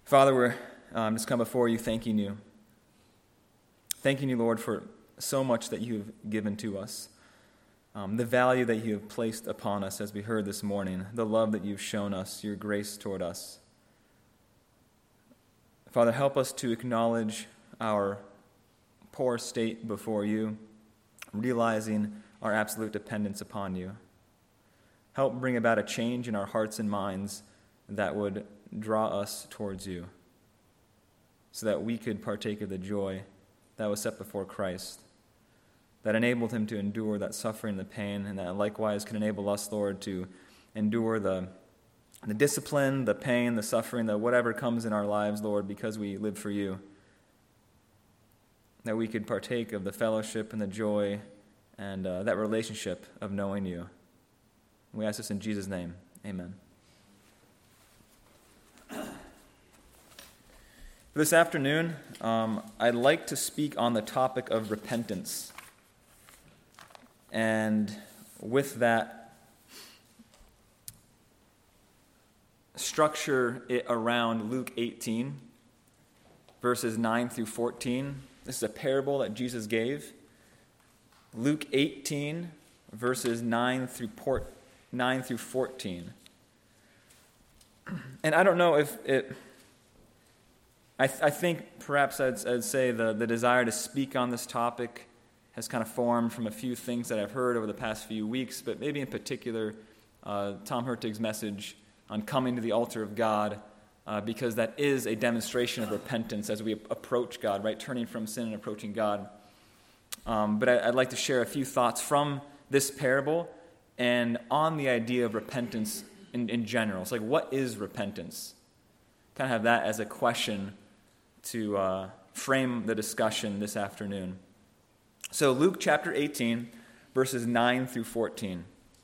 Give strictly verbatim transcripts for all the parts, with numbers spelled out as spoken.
Father, we're um, just come before you thanking you. Thanking you, Lord, for so much that you have given to us. Um, the value that you have placed upon us, as we heard this morning. The love that you've shown us, your grace toward us. Father, help us to acknowledge our poor state before you, realizing our absolute dependence upon you. Help bring about a change in our hearts and minds that would draw us towards you, so that we could partake of the joy that was set before Christ, that enabled him to endure that suffering, the pain, and that likewise can enable us, Lord, to endure the, the discipline, the pain, the suffering, the whatever comes in our lives, Lord, because we live for you, that we could partake of the fellowship and the joy and uh, that relationship of knowing you. We ask this in Jesus' name. Amen. This afternoon, um, I'd like to speak on the topic of repentance. And with that, structure it around Luke eighteen, verses nine through fourteen. This is a parable that Jesus gave. Luke eighteen, verses nine through port, nine through fourteen. And I don't know if it... I, th- I think perhaps I'd, I'd say the, the desire to speak on this topic has kind of formed from a few things that I've heard over the past few weeks, but maybe in particular uh, Tom Hertig's message on coming to the altar of God, uh, because that is a demonstration of repentance as we approach God, right? Turning from sin and approaching God. Um, but I, I'd like to share a few thoughts from this parable and on the idea of repentance in, in general. It's like, what is repentance? Kind of have that as a question to uh, frame the discussion this afternoon. So Luke chapter eighteen, verses nine through fourteen.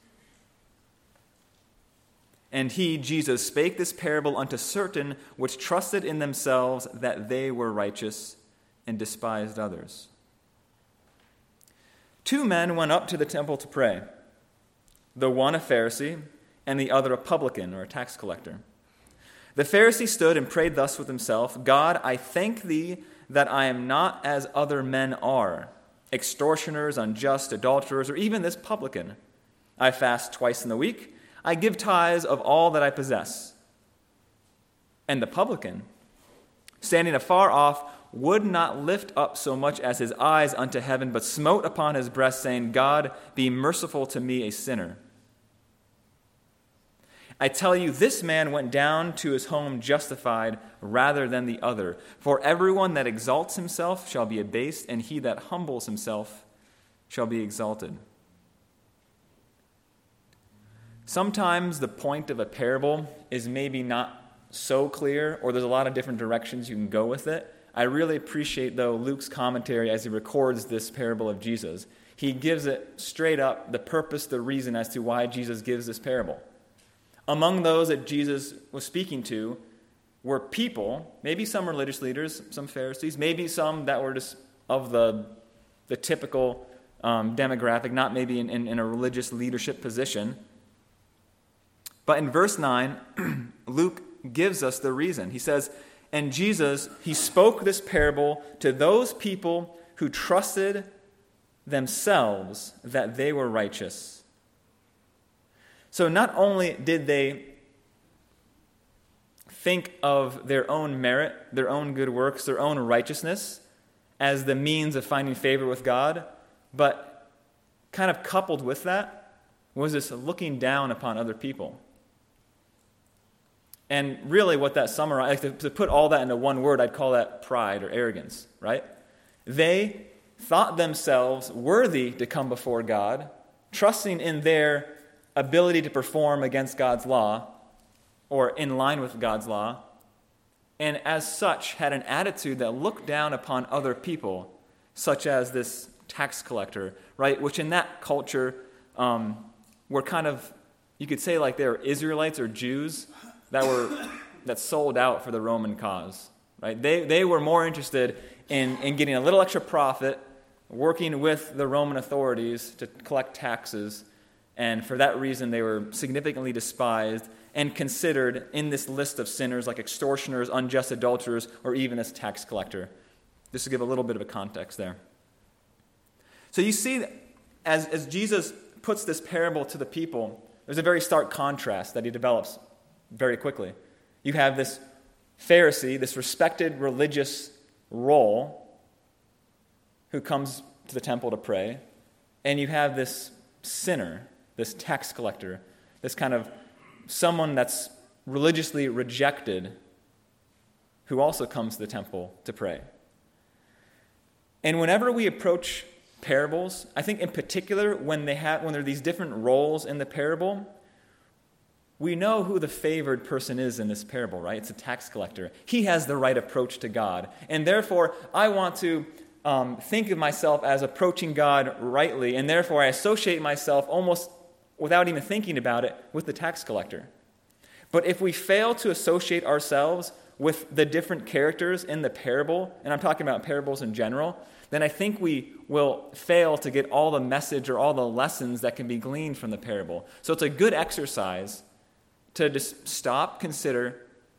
And he, Jesus, spake this parable unto certain which trusted in themselves that they were righteous, and despised others. Two men went up to the temple to pray, the one a Pharisee, and the other a publican, or a tax collector. The Pharisee stood and prayed thus with himself, God, I thank thee that I am not as other men are, extortioners, unjust, adulterers, or even this publican. I fast twice in the week. I give tithes of all that I possess. And the publican, standing afar off, would not lift up so much as his eyes unto heaven, but smote upon his breast, saying, God, be merciful to me, a sinner. I tell you, this man went down to his home justified rather than the other. For everyone that exalts himself shall be abased, and he that humbles himself shall be exalted. Sometimes the point of a parable is maybe not so clear, or there's a lot of different directions you can go with it. I really appreciate, though, Luke's commentary as he records this parable of Jesus. He gives it straight up the purpose, the reason as to why Jesus gives this parable. Among those that Jesus was speaking to were people, maybe some religious leaders, some Pharisees, maybe some that were just of the, the typical um, demographic, not maybe in, in, in a religious leadership position. But in verse nine, Luke gives us the reason. He says, and Jesus, he spoke this parable to those people who trusted themselves that they were righteous. So not only did they think of their own merit, their own good works, their own righteousness as the means of finding favor with God, but kind of coupled with that was this looking down upon other people. And really what that summarized, like to, to put all that into one word, I'd call that pride or arrogance, right? They thought themselves worthy to come before God, trusting in their ability to perform against God's law or in line with God's law, and as such had an attitude that looked down upon other people, such as this tax collector, right? Which in that culture um, were kind of, you could say like they were Israelites or Jews that were that sold out for the Roman cause, right? They they were more interested in, in getting a little extra profit, working with the Roman authorities to collect taxes. And for that reason, they were significantly despised and considered in this list of sinners like extortioners, unjust adulterers, or even this tax collector. Just to give a little bit of a context there. So you see, as, as Jesus puts this parable to the people, there's a very stark contrast that he develops very quickly. You have this Pharisee, this respected religious role, who comes to the temple to pray, and you have this sinner, this tax collector, this kind of someone that's religiously rejected, who also comes to the temple to pray. And whenever we approach parables, I think in particular when they have when there are these different roles in the parable, we know who the favored person is in this parable, right? It's a tax collector. He has the right approach to God. And therefore, I want to um, think of myself as approaching God rightly, and therefore I associate myself almost without even thinking about it with the tax collector. But if we fail to associate ourselves with the different characters in the parable, and I'm talking about parables in general, then I think we will fail to get all the message or all the lessons that can be gleaned from the parable. So it's a good exercise to just stop, consider,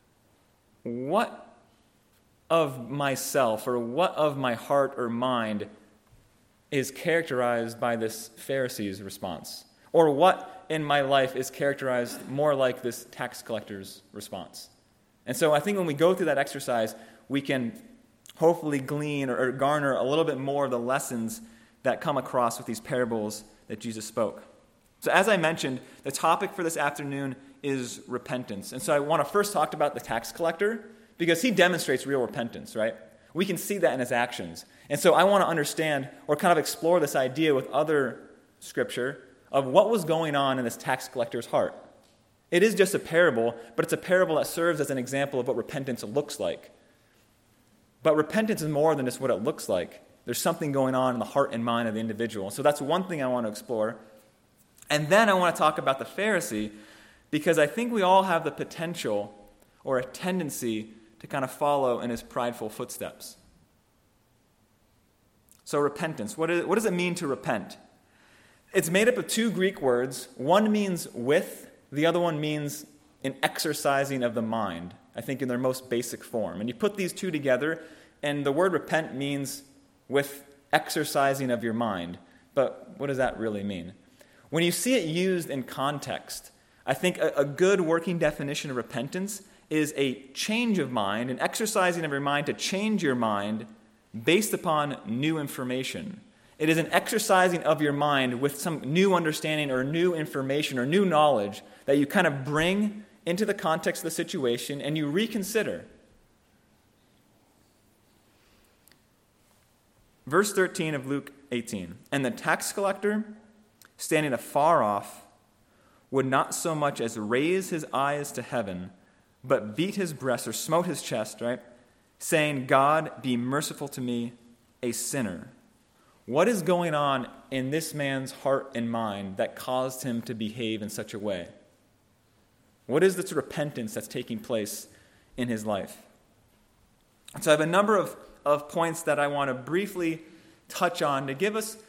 what of myself or what of my heart or mind is characterized by this Pharisee's response? Or what in my life is characterized more like this tax collector's response? And so I think when we go through that exercise, we can hopefully glean or, or garner a little bit more of the lessons that come across with these parables that Jesus spoke. So as I mentioned, the topic for this afternoon is repentance. And so I want to first talk about the tax collector because he demonstrates real repentance, right? We can see that in his actions. And so I want to understand or kind of explore this idea with other scripture of what was going on in this tax collector's heart. It is just a parable, but it's a parable that serves as an example of what repentance looks like. But repentance is more than just what it looks like. There's something going on in the heart and mind of the individual. So that's one thing I want to explore. And then I want to talk about the Pharisee, because I think we all have the potential or a tendency to kind of follow in his prideful footsteps. So repentance, what, is, what does it mean to repent? It's made up of two Greek words. One means with, the other one means an exercising of the mind, I think in their most basic form. And you put these two together, and the word repent means with exercising of your mind. But what does that really mean? When you see it used in context, I think a, a good working definition of repentance is a change of mind, an exercising of your mind to change your mind based upon new information. It is an exercising of your mind with some new understanding or new information or new knowledge that you kind of bring into the context of the situation and you reconsider. Verse thirteen of Luke eighteen, and the tax collector, standing afar off, would not so much as raise his eyes to heaven, but beat his breast or smote his chest, right? Saying, God, be merciful to me, a sinner. What is going on in this man's heart and mind that caused him to behave in such a way? What is this repentance that's taking place in his life? So I have a number of, of points that I want to briefly touch on to give us,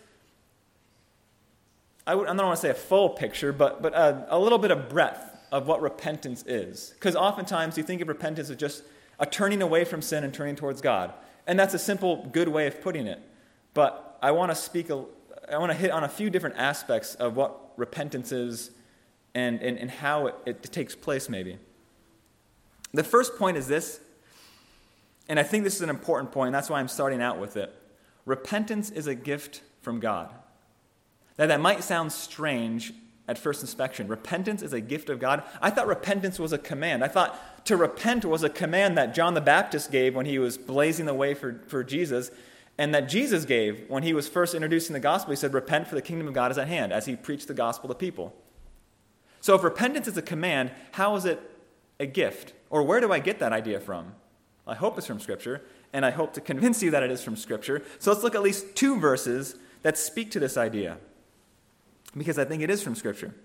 I, would, I don't want to say a full picture, but, but a, a little bit of breadth of what repentance is. Because oftentimes you think of repentance as just a turning away from sin and turning towards God. And that's a simple, good way of putting it. But I want to speak, a, I want to hit on a few different aspects of what repentance is and, and, and how it, it takes place maybe. The first point is this, and I think this is an important point, and that's why I'm starting out with it. Repentance is a gift from God. Now that might sound strange at first inspection. Repentance is a gift of God. I thought repentance was a command. I thought to repent was a command that John the Baptist gave when he was blazing the way for, for Jesus, and that Jesus gave when he was first introducing the gospel. He said, repent, for the kingdom of God is at hand, as he preached the gospel to people. So if repentance is a command, how is it a gift? Or where do I get that idea from? I hope it's from Scripture, and I hope to convince you that it is from Scripture. So let's look at least two verses that speak to this idea, because I think it is from Scripture.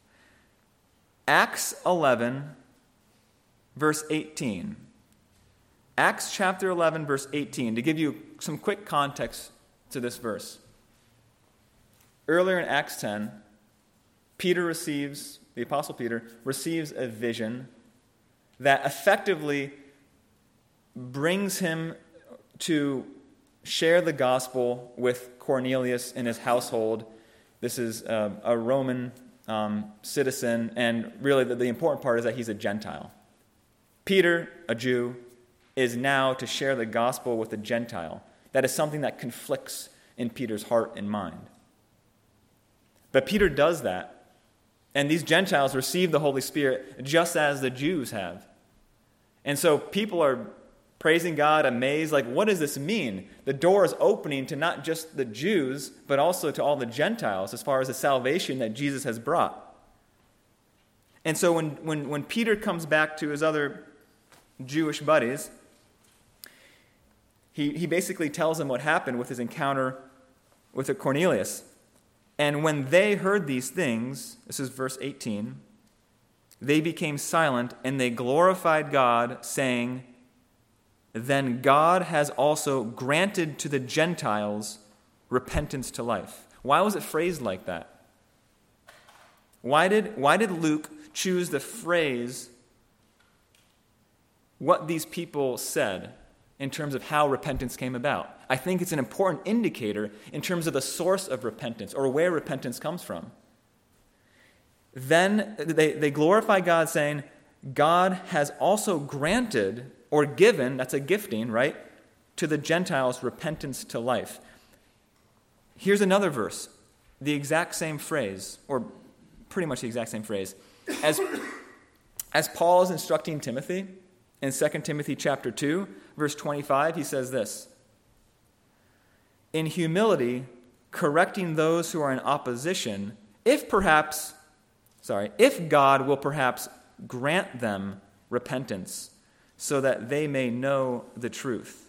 Acts eleven, verse eighteen. Acts chapter eleven, verse eighteen, to give you some quick context to this verse. Earlier in Acts ten, Peter receives the Apostle Peter, receives a vision that effectively brings him to share the gospel with Cornelius and his household. This is uh, a Roman um, citizen, and really the, the important part is that he's a Gentile. Peter, a Jew, is now to share the gospel with a Gentile. That is something that conflicts in Peter's heart and mind. But Peter does that, and these Gentiles receive the Holy Spirit just as the Jews have. And so people are praising God, amazed, like, what does this mean? The door is opening to not just the Jews, but also to all the Gentiles as far as the salvation that Jesus has brought. And so when, when, when Peter comes back to his other Jewish buddies, he, he basically tells them what happened with his encounter with a Cornelius. And when they heard these things, this is verse eighteen, they became silent and they glorified God, saying, "Then God has also granted to the Gentiles repentance to life." Why was it phrased like that? Why did, why did Luke choose the phrase, what these people said, in terms of how repentance came about? I think it's an important indicator in terms of the source of repentance, or where repentance comes from. Then they, they glorify God, saying, God has also granted or given, that's a gifting, right, to the Gentiles repentance to life. Here's another verse, the exact same phrase, or pretty much the exact same phrase. As, as Paul is instructing Timothy in Second Timothy chapter two, verse twenty-five, he says this, "In humility, correcting those who are in opposition, if perhaps, sorry, if God will perhaps grant them repentance, so that they may know the truth."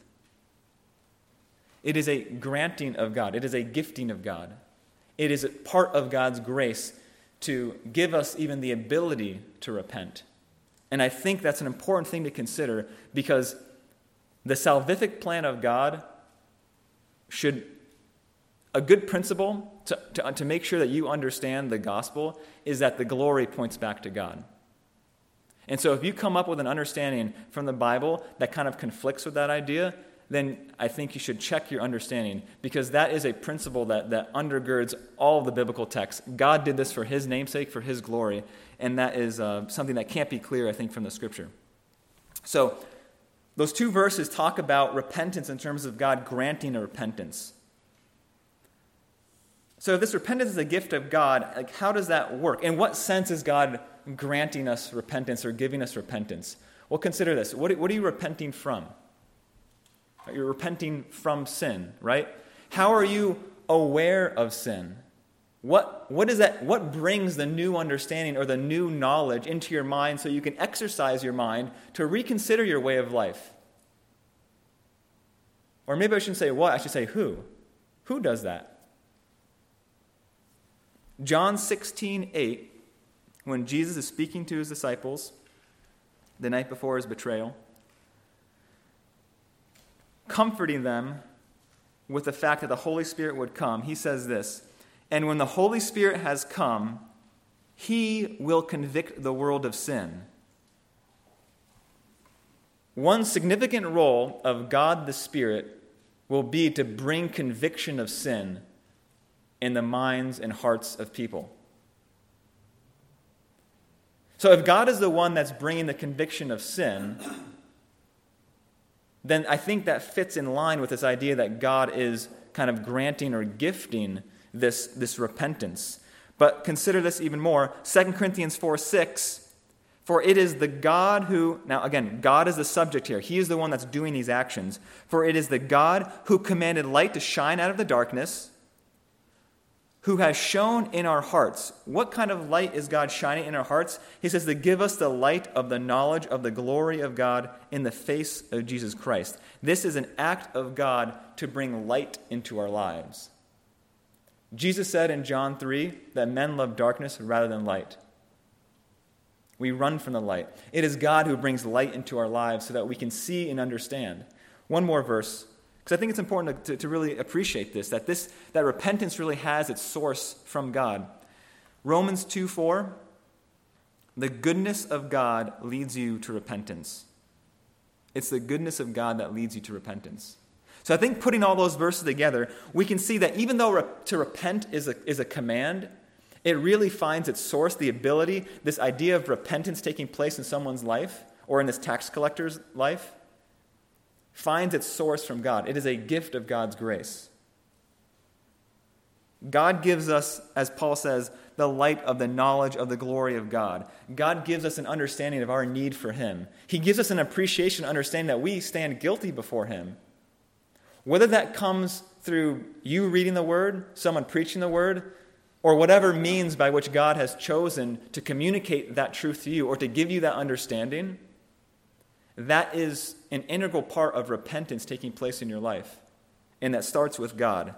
It is a granting of God. It is a gifting of God. It is a part of God's grace to give us even the ability to repent. And I think that's an important thing to consider, because the salvific plan of God should, a good principle to, to, to make sure that you understand the gospel is that the glory points back to God. And so if you come up with an understanding from the Bible that kind of conflicts with that idea, then I think you should check your understanding, because that is a principle that, that undergirds all of the biblical texts. God did this for his namesake, for his glory, and that is uh, something that can't be clear, I think, from the Scripture. So those two verses talk about repentance in terms of God granting a repentance. So if this repentance is a gift of God, like, how does that work? In what sense is God granting us repentance or giving us repentance? Well, consider this. What, what are you repenting from? You're repenting from sin, right? How are you aware of sin? What, what is that? What brings the new understanding or the new knowledge into your mind so you can exercise your mind to reconsider your way of life? Or maybe I shouldn't say what, I should say who. Who does that? John sixteen eight, when Jesus is speaking to his disciples the night before his betrayal, comforting them with the fact that the Holy Spirit would come, he says this, "And when the Holy Spirit has come, he will convict the world of sin." One significant role of God the Spirit will be to bring conviction of sin in the minds and hearts of people. So if God is the one that's bringing the conviction of sin, then I think that fits in line with this idea that God is kind of granting or gifting this, this repentance. But consider this even more. Second Corinthians four six, "For it is the God who," now again, God is the subject here. He is the one that's doing these actions. "For it is the God who commanded light to shine out of the darkness, who has shone in our hearts." What kind of light is God shining in our hearts? He says to give us the light of the knowledge of the glory of God in the face of Jesus Christ. This is an act of God to bring light into our lives. Jesus said in John three that men love darkness rather than light. We run from the light. It is God who brings light into our lives so that we can see and understand. One more verse, because I think it's important to, to, to really appreciate this, that this that repentance really has its source from God. Romans two four, The goodness of God leads you to repentance. It's the goodness of God that leads you to repentance. So I think putting all those verses together, we can see that even though re- to repent is a, is a command, it really finds its source, the ability, this idea of repentance taking place in someone's life, or in this tax collector's life, finds its source from God. It is a gift of God's grace. God gives us, as Paul says, the light of the knowledge of the glory of God. God gives us an understanding of our need for him. He gives us an appreciation, understanding that we stand guilty before him. Whether that comes through you reading the word, someone preaching the word, or whatever means by which God has chosen to communicate that truth to you or to give you that understanding, that is an integral part of repentance taking place in your life. And that starts with God.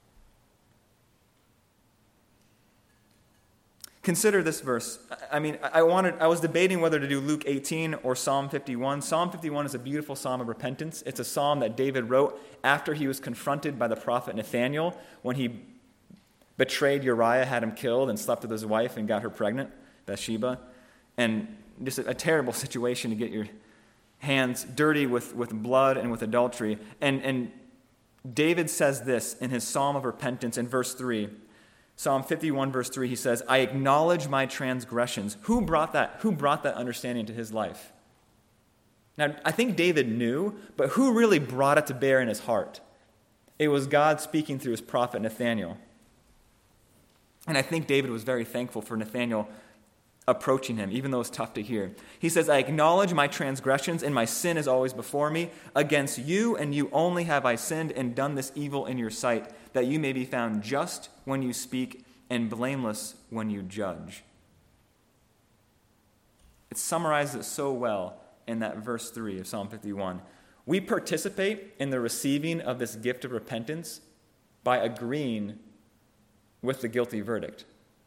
Consider this verse. I mean, I wanted I was debating whether to do Luke eighteen or Psalm fifty-one. Psalm fifty-one is a beautiful psalm of repentance. It's a psalm that David wrote after he was confronted by the prophet Nathaniel when he betrayed Uriah, had him killed, and slept with his wife and got her pregnant, Bathsheba. And just a, a terrible situation to get your hands dirty with, with blood and with adultery. And, and David says this in his psalm of repentance in verse three. Psalm fifty-one, verse three, he says, I acknowledge my transgressions. Who brought that? Who brought that understanding to his life? Now, I think David knew, but who really brought it to bear in his heart? It was God speaking through his prophet Nathaniel. And I think David was very thankful for Nathaniel approaching him, even though it's tough to hear. He says, I acknowledge my transgressions, and my sin is always before me. Against you and you only have I sinned and done this evil in your sight, that you may be found just when you speak and blameless when you judge. It summarizes it so well in that verse three of Psalm fifty-one. We participate in the receiving of this gift of repentance by agreeing with the guilty verdict.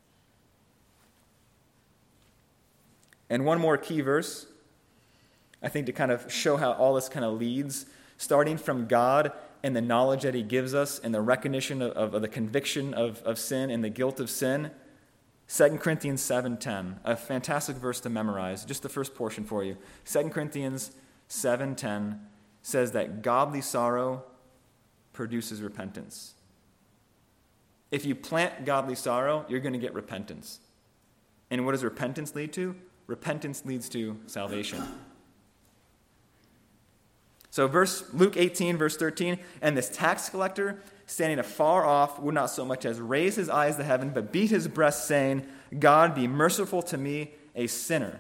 And one more key verse, I think, to kind of show how all this kind of leads, starting from God and the knowledge that he gives us and the recognition of, of, of the conviction of, of sin and the guilt of sin. Second Corinthians seven ten, a fantastic verse to memorize, just the first portion for you. Second Corinthians seven ten says that godly sorrow produces repentance. If you plant godly sorrow, you're going to get repentance. And what does repentance lead to? Repentance leads to salvation. So verse Luke eighteen, verse thirteen, and this tax collector, standing afar off, would not so much as raise his eyes to heaven, but beat his breast, saying, God, be merciful to me, a sinner.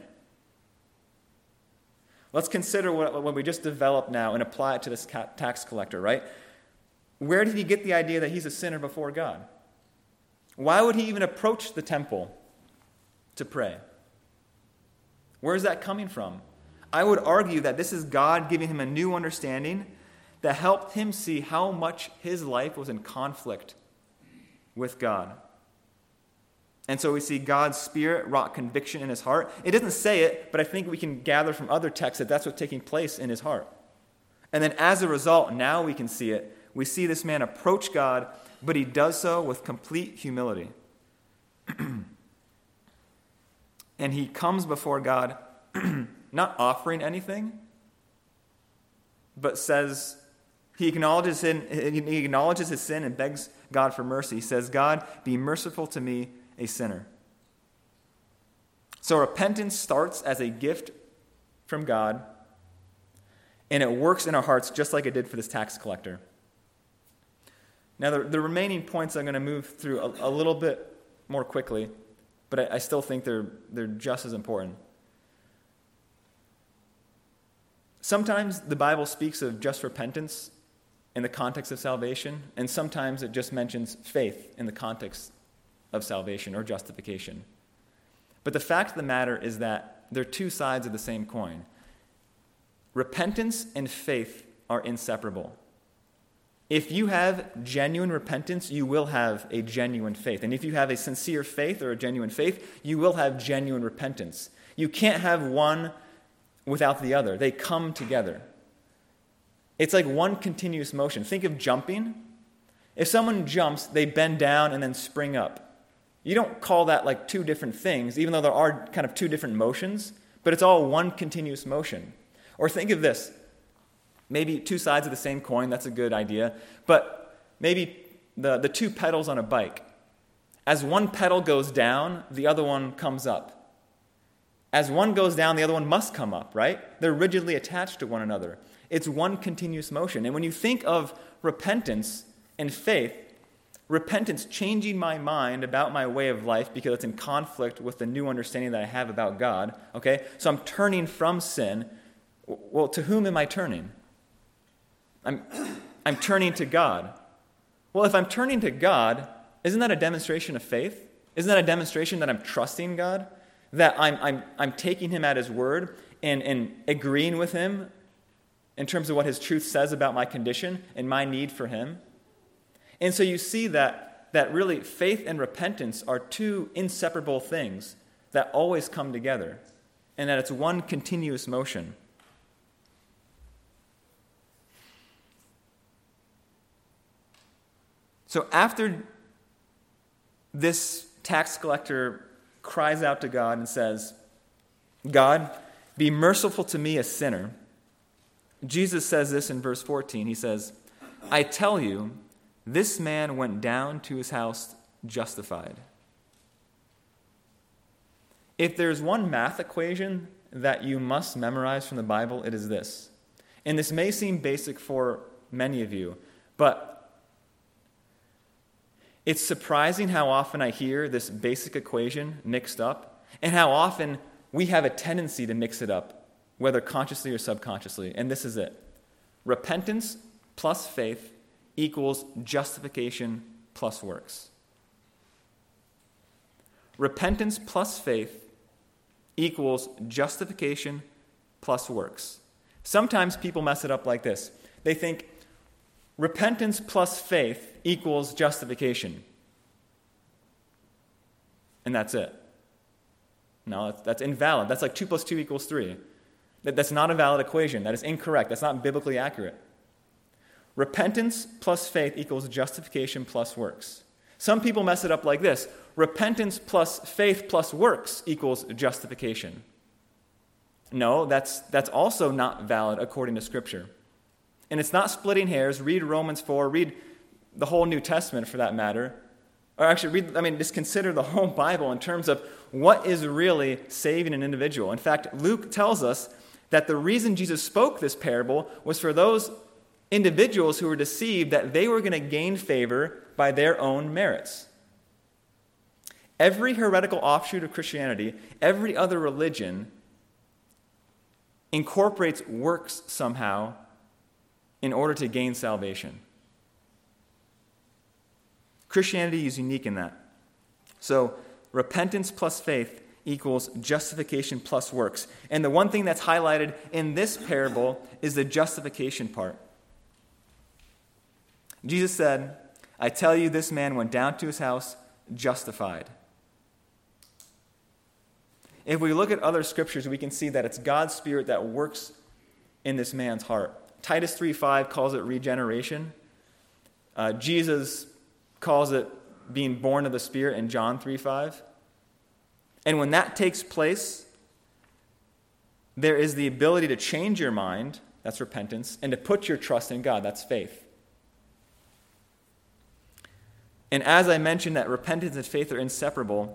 Let's consider what, what we just developed now and apply it to this tax collector, right? Where did he get the idea that he's a sinner before God? Why would he even approach the temple to pray? Where's that coming from? I would argue that this is God giving him a new understanding that helped him see how much his life was in conflict with God. And so we see God's Spirit wrought conviction in his heart. It doesn't say it, but I think we can gather from other texts that that's what's taking place in his heart. And then as a result, now we can see it. We see this man approach God, but he does so with complete humility. And he comes before God not offering anything, but says, he acknowledges sin, he acknowledges his sin and begs God for mercy. He says, God, be merciful to me, a sinner. So repentance starts as a gift from God, and it works in our hearts just like it did for this tax collector. Now, the, the remaining points I'm going to move through a, a little bit more quickly, but I, I still think they're they're just as important. Sometimes the Bible speaks of just repentance in the context of salvation, and sometimes it just mentions faith in the context of salvation or justification. But the fact of the matter is that they're two sides of the same coin. Repentance and faith are inseparable. If you have genuine repentance, you will have a genuine faith. And if you have a sincere faith or a genuine faith, you will have genuine repentance. You can't have one without the other. They come together. It's like one continuous motion. Think of jumping. If someone jumps, they bend down and then spring up. You don't call that like two different things, even though there are kind of two different motions, but it's all one continuous motion. Or think of this. Maybe two sides of the same coin, that's a good idea. But maybe the, the two pedals on a bike. As one pedal goes down, the other one comes up. As one goes down, the other one must come up, right? They're rigidly attached to one another. It's one continuous motion. And when you think of repentance and faith, repentance changing my mind about my way of life because it's in conflict with the new understanding that I have about God, okay? So I'm turning from sin. Well, to whom am I turning? I'm, I'm turning to God. Well, if I'm turning to God, isn't that a demonstration of faith? Isn't that a demonstration that I'm trusting God? That I'm, I'm, I'm taking him at his word and, and agreeing with him in terms of what his truth says about my condition and my need for him? And so you see that, that really faith and repentance are two inseparable things that always come together, and that it's one continuous motion. So after this tax collector cries out to God and says, God, be merciful to me, a sinner, Jesus says this in verse fourteen. He says, I tell you, this man went down to his house justified. If there's one math equation that you must memorize from the Bible, it is this. And this may seem basic for many of you, but it's surprising how often I hear this basic equation mixed up, and how often we have a tendency to mix it up, whether consciously or subconsciously. And this is it. Repentance plus faith equals justification plus works. Repentance plus faith equals justification plus works. Sometimes people mess it up like this. They think repentance plus faith equals justification. And that's it. No, that's, that's invalid. That's like two plus two equals three. That, that's not a valid equation. That is incorrect. That's not biblically accurate. Repentance plus faith equals justification plus works. Some people mess it up like this. Repentance plus faith plus works equals justification. No, that's, that's also not valid according to Scripture. And it's not splitting hairs. Read Romans four. Read the whole New Testament for that matter. Or actually, read, I mean, just consider the whole Bible in terms of what is really saving an individual. In fact, Luke tells us that the reason Jesus spoke this parable was for those individuals who were deceived that they were going to gain favor by their own merits. Every heretical offshoot of Christianity, every other religion, incorporates works somehow in order to gain salvation. Christianity is unique in that. So, repentance plus faith equals justification plus works. And the one thing that's highlighted in this parable is the justification part. Jesus said, I tell you, this man went down to his house justified. If we look at other scriptures, we can see that it's God's Spirit that works in this man's heart. Titus three five calls it regeneration. Uh, Jesus calls it being born of the Spirit in John three five. And when that takes place, there is the ability to change your mind, that's repentance, and to put your trust in God, that's faith. And as I mentioned that repentance and faith are inseparable,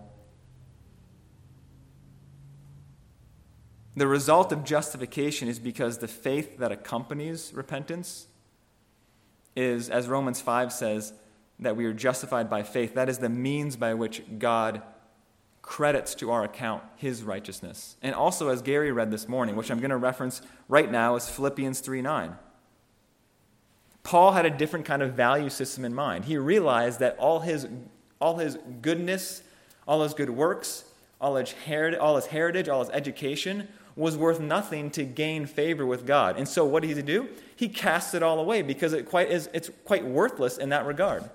the result of justification is because the faith that accompanies repentance is, as Romans five says, that we are justified by faith. That is the means by which God credits to our account his righteousness. And also, as Gary read this morning, which I'm going to reference right now, is Philippians three nine. Paul had a different kind of value system in mind. He realized that all his, all his goodness, all his good works, all his, heritage, all his heritage, all his education was worth nothing to gain favor with God. And so what did he do? He cast it all away because it quite is, it's quite worthless in that regard.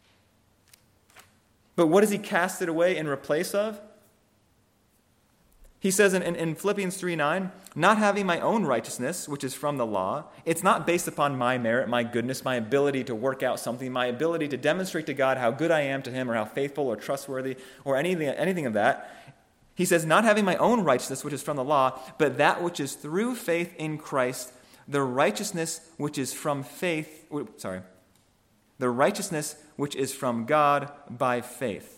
But what does he cast it away in replace of? He says in, in, in Philippians three nine, not having my own righteousness, which is from the law. It's not based upon my merit, my goodness, my ability to work out something, my ability to demonstrate to God how good I am to him or how faithful or trustworthy or anything, anything of that. He says, not having my own righteousness, which is from the law, but that which is through faith in Christ, the righteousness which is from faith, sorry, the righteousness which is from God by faith.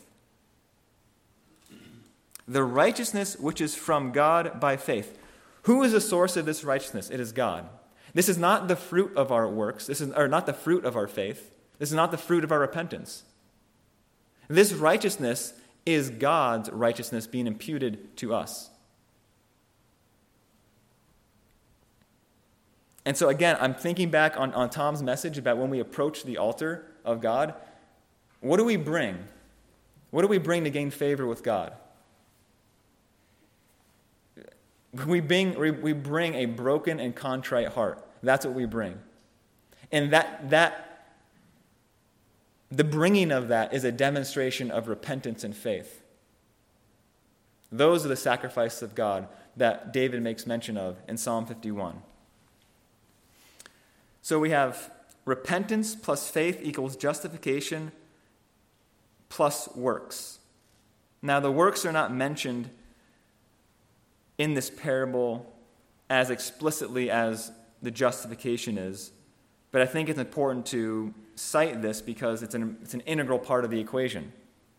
The righteousness which is from God by faith. Who is the source of this righteousness? It is God. This is not the fruit of our works. This is or not the fruit of our faith. This is not the fruit of our repentance. This righteousness is God's righteousness being imputed to us. And so again, I'm thinking back on, on Tom's message about when we approach the altar of God. What do we bring? What do we bring to gain favor with God? We bring, we bring a broken and contrite heart. That's what we bring. And that, that, the bringing of that is a demonstration of repentance and faith. Those are the sacrifices of God that David makes mention of in Psalm fifty-one. So we have repentance plus faith equals justification plus works. Now the works are not mentioned in this parable as explicitly as the justification is, but I think it's important to cite this because it's an, it's an integral part of the equation.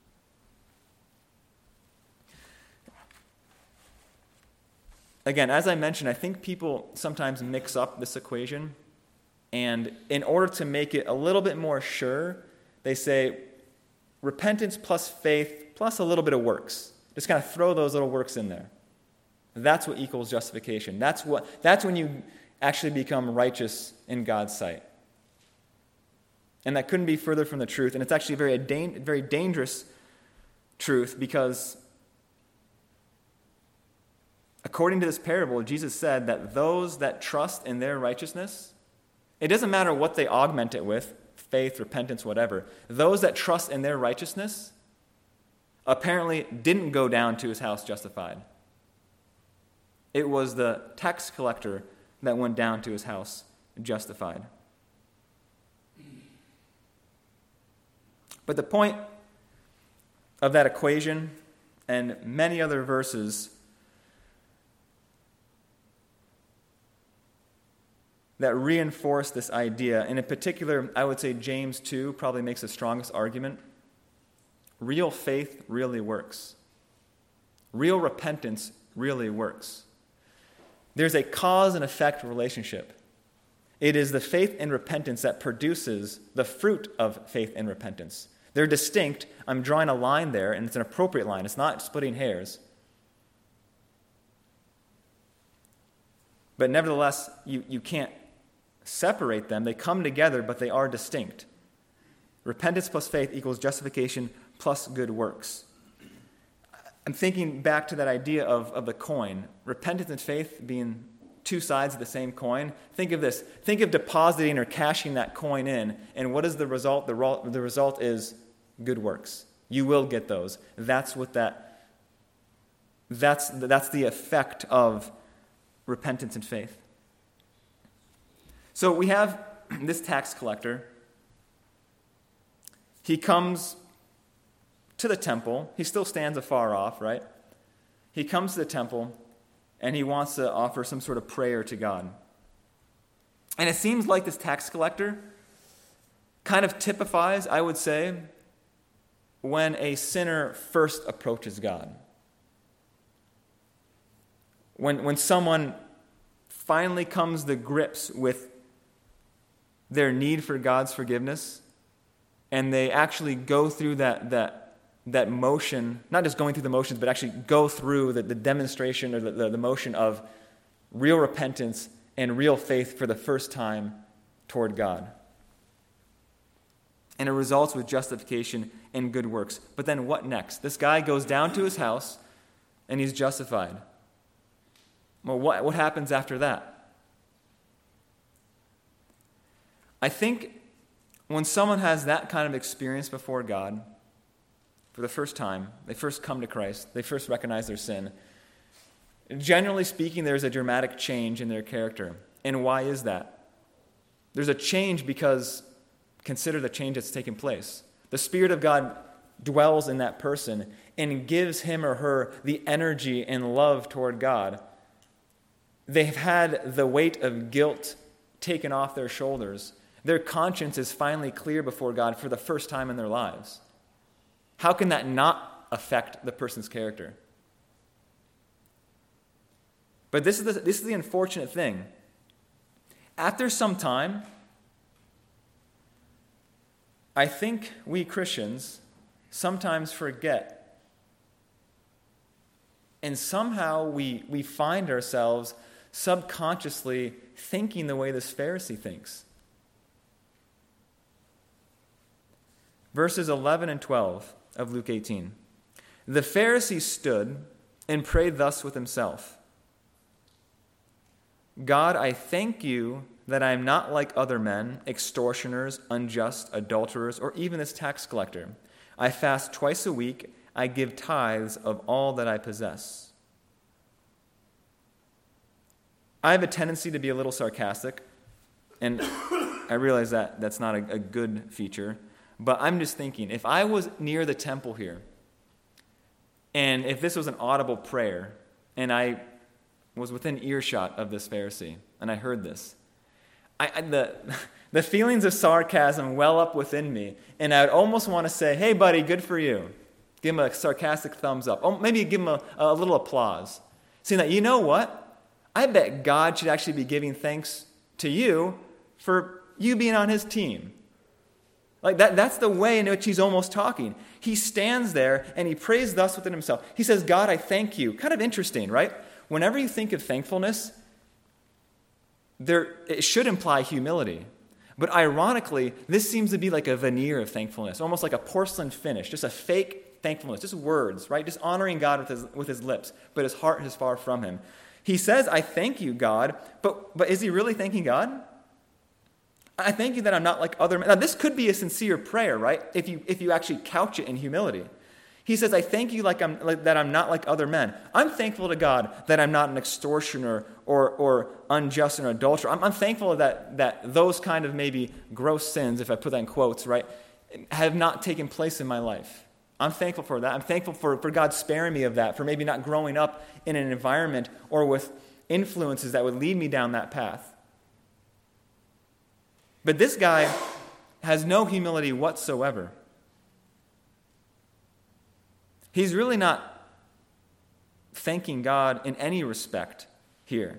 Again, as I mentioned, I think people sometimes mix up this equation, and in order to make it a little bit more sure, they say repentance plus faith plus a little bit of works. Just kind of throw those little works in there. That's what equals justification. That's what. That's when you actually become righteous in God's sight. And that couldn't be further from the truth. And it's actually a very, a very dangerous truth because according to this parable, Jesus said that those that trust in their righteousness, it doesn't matter what they augment it with, faith, repentance, whatever, those that trust in their righteousness apparently didn't go down to his house justified. It was the tax collector that went down to his house justified. But the point of that equation and many other verses that reinforce this idea, and in particular, I would say James two probably makes the strongest argument. Real faith really works. Real repentance really works. There's a cause and effect relationship. It is the faith and repentance that produces the fruit of faith and repentance. They're distinct. I'm drawing a line there, and it's an appropriate line. It's not splitting hairs. But nevertheless, you, you can't separate them. They come together, but they are distinct. Repentance plus faith equals justification plus good works. I'm thinking back to that idea of, of the coin. Repentance and faith being two sides of the same coin. Think of this. Think of depositing or cashing that coin in, and what is the result? The, ro- the result is good works. You will get those. That's what that, that's, that's the effect of repentance and faith. So we have this tax collector. He comes to the temple. He still stands afar off, right? He comes to the temple, and he wants to offer some sort of prayer to God. And it seems like this tax collector kind of typifies, I would say, when a sinner first approaches God. When, when someone finally comes to grips with their need for God's forgiveness, and they actually go through that, that, that motion, not just going through the motions, but actually go through the, the demonstration or the, the, the motion of real repentance and real faith for the first time toward God. And it results with justification and good works. But then what next? This guy goes down to his house and he's justified. Well, what, what happens after that? I think when someone has that kind of experience before God, for the first time, they first come to Christ, they first recognize their sin, Generally speaking, there's a dramatic change in their character. And why is that? There's a change because consider the change that's taken place. The Spirit of God dwells in that person and gives him or her the energy and love toward God. They've had the weight of guilt taken off their shoulders. Their conscience is finally clear before God for the first time in their lives. How can that not affect the person's character? But this is the, this is the unfortunate thing. After some time, I think we Christians sometimes forget. And somehow we, we find ourselves subconsciously thinking the way this Pharisee thinks. Verses eleven and twelve of Luke eighteen. The Pharisee stood and prayed thus with himself. God, I thank you that I am not like other men, extortioners, unjust, adulterers, or even this tax collector. I fast twice a week. I give tithes of all that I possess. I have a tendency to be a little sarcastic, and I realize that that's not a, a good feature, but I'm just thinking, if I was near the temple here, and if this was an audible prayer, and I was within earshot of this Pharisee, and I heard this, I, I, the, the feelings of sarcasm well up within me, and I would almost want to say, hey, buddy, good for you. Give him a sarcastic thumbs up. Oh, maybe give him a, a little applause. Saying that, you know what? I bet God should actually be giving thanks to you for you being on his team. Like that, that's the way in which he's almost talking. He stands there and he prays thus within himself. He says, God, I thank you. Kind of interesting, right? Whenever you think of thankfulness, there it should imply humility. But ironically, this seems to be like a veneer of thankfulness, almost like a porcelain finish, just a fake thankfulness, just words, right? Just honoring God with his, with his lips, but his heart is far from him. He says, I thank you, God, but, but is he really thanking God? I thank you that I'm not like other men. Now, this could be a sincere prayer, right? If you if you actually couch it in humility. He says, I thank you like I'm, like, that I'm not like other men. I'm thankful to God that I'm not an extortioner or, or unjust or adulterer. I'm, I'm thankful that, that those kind of maybe gross sins, if I put that in quotes, right, have not taken place in my life. I'm thankful for that. I'm thankful for, for God sparing me of that, for maybe not growing up in an environment or with influences that would lead me down that path. But this guy has no humility whatsoever. He's really not thanking God in any respect here.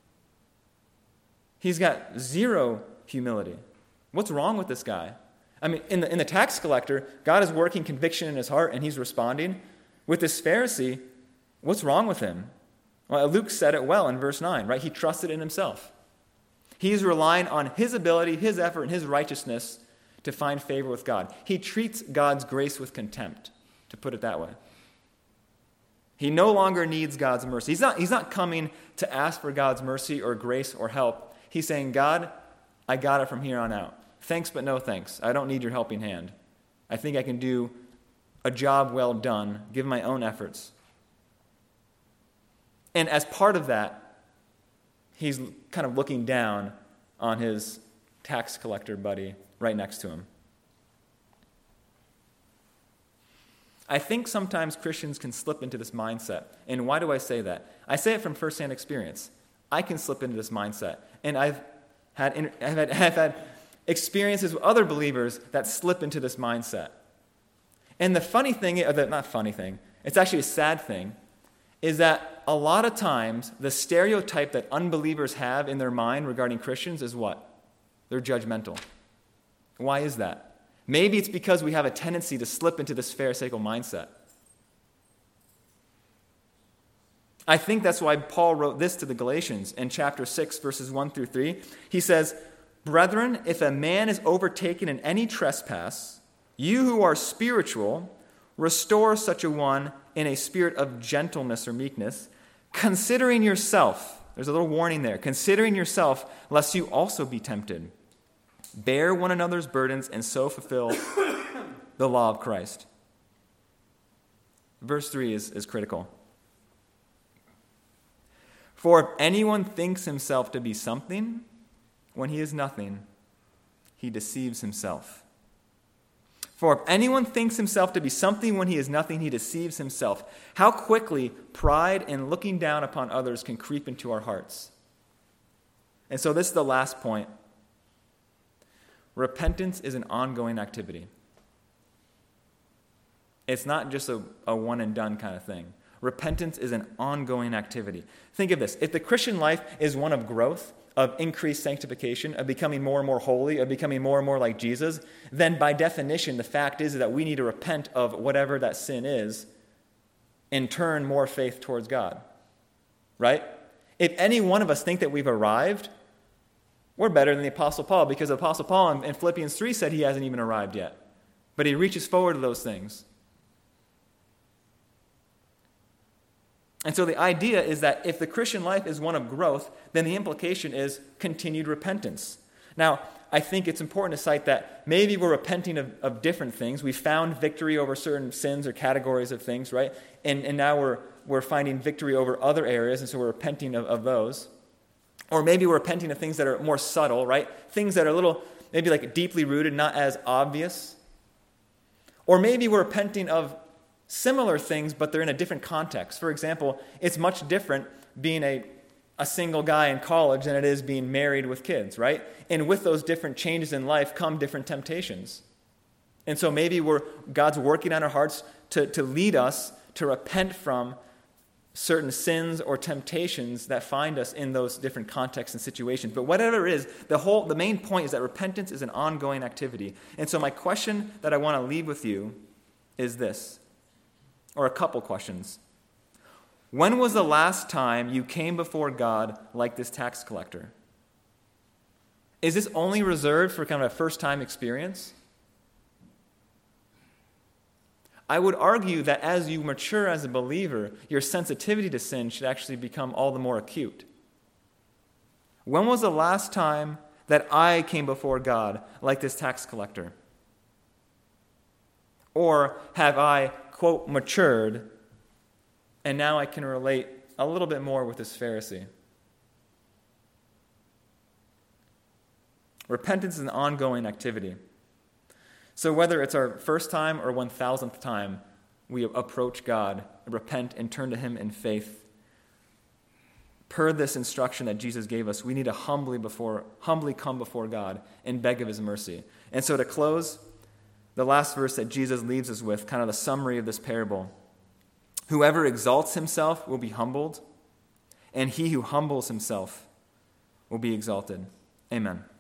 He's got zero humility. What's wrong with this guy? I mean, in the, in the tax collector, God is working conviction in his heart and he's responding. With this Pharisee, what's wrong with him? Well, Luke said it well in verse nine, right? He trusted in himself. He's relying on his ability, his effort, and his righteousness to find favor with God. He treats God's grace with contempt, to put it that way. He no longer needs God's mercy. He's not, he's not coming to ask for God's mercy or grace or help. He's saying, God, I got it from here on out. Thanks, but no thanks. I don't need your helping hand. I think I can do a job well done, given my own efforts. And as part of that, he's kind of looking down on his tax collector buddy right next to him. I think sometimes Christians can slip into this mindset. And why do I say that? I say it from firsthand experience. I can slip into this mindset. And I've had, I've had, I've had experiences with other believers that slip into this mindset. And the funny thing, or the, not funny thing, it's actually a sad thing, is that a lot of times the stereotype that unbelievers have in their mind regarding Christians is what? They're judgmental. Why is that? Maybe it's because we have a tendency to slip into this pharisaical mindset. I think that's why Paul wrote this to the Galatians in chapter six, verses one through three. He says, Brethren, if a man is overtaken in any trespass, you who are spiritual, restore such a one in a spirit of gentleness or meekness, considering yourself, there's a little warning there, considering yourself, lest you also be tempted. Bear one another's burdens and so fulfill the law of Christ. Verse three is, is critical. For if anyone thinks himself to be something, when he is nothing, he deceives himself. For if anyone thinks himself to be something when he is nothing, he deceives himself. How quickly pride and looking down upon others can creep into our hearts. And so this is the last point. Repentance is an ongoing activity. It's not just a, a one and done kind of thing. Repentance is an ongoing activity. Think of this. If the Christian life is one of growth, of increased sanctification, of becoming more and more holy, of becoming more and more like Jesus, then by definition, the fact is that we need to repent of whatever that sin is and turn more faith towards God. Right? If any one of us think that we've arrived, we're better than the Apostle Paul, because the Apostle Paul in, in Philippians three said he hasn't even arrived yet. But he reaches forward to those things. And so the idea is that if the Christian life is one of growth, then the implication is continued repentance. Now, I think it's important to cite that maybe we're repenting of, of different things. We found victory over certain sins or categories of things, right? And, and now we're, we're finding victory over other areas, and so we're repenting of, of those. Or maybe we're repenting of things that are more subtle, right? Things that are a little, maybe like deeply rooted, not as obvious. Or maybe we're repenting of similar things, but they're in a different context. For example, it's much different being a, a single guy in college than it is being married with kids, right? And with those different changes in life come different temptations. And so maybe we're God's working on our hearts to, to lead us to repent from certain sins or temptations that find us in those different contexts and situations. But whatever it is, the whole the main point is that repentance is an ongoing activity. And so my question that I want to leave with you is this. Or a couple questions. When was the last time you came before God like this tax collector? Is this only reserved for kind of a first-time experience? I would argue that as you mature as a believer, your sensitivity to sin should actually become all the more acute. When was the last time that I came before God like this tax collector? Or have I, quote, matured, and now I can relate a little bit more with this Pharisee? Repentance is an ongoing activity. So whether it's our first time or one thousandth time we approach God, repent, and turn to Him in faith, per this instruction that Jesus gave us, we need to humbly before, humbly come before God and beg of His mercy. And so to close, the last verse that Jesus leaves us with, kind of the summary of this parable. Whoever exalts himself will be humbled, and he who humbles himself will be exalted. Amen.